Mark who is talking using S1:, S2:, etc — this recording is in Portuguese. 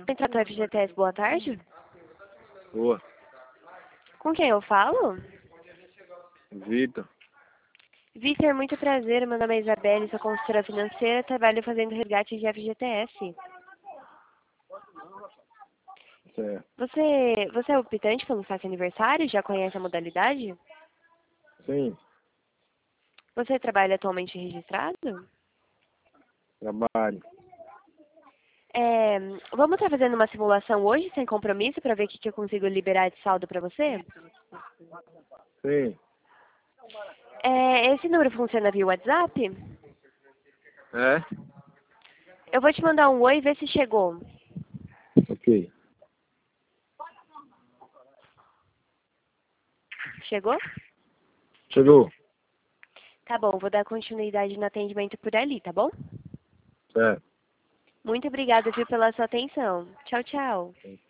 S1: Central FGTS, boa tarde.
S2: Boa.
S1: Com quem eu falo?
S2: Vitor.
S1: Vitor, muito prazer. Meu nome é Isabelle, sou consultora financeira, trabalho fazendo resgate de FGTS.
S2: Certo.
S1: Você é optante pelo saque aniversário? Já conhece a modalidade?
S2: Sim.
S1: Você trabalha atualmente registrado?
S2: Trabalho.
S1: Vamos estar fazendo uma simulação hoje, sem compromisso, para ver o que eu consigo liberar de saldo para você?
S2: Sim.
S1: Esse número funciona via WhatsApp?
S2: É?
S1: Eu vou te mandar um oi e ver se chegou.
S2: Ok.
S1: Chegou?
S2: Chegou.
S1: Tá bom, vou dar continuidade no atendimento por ali, tá bom?
S2: Certo.
S1: Muito obrigada, viu, pela sua atenção. Tchau, tchau.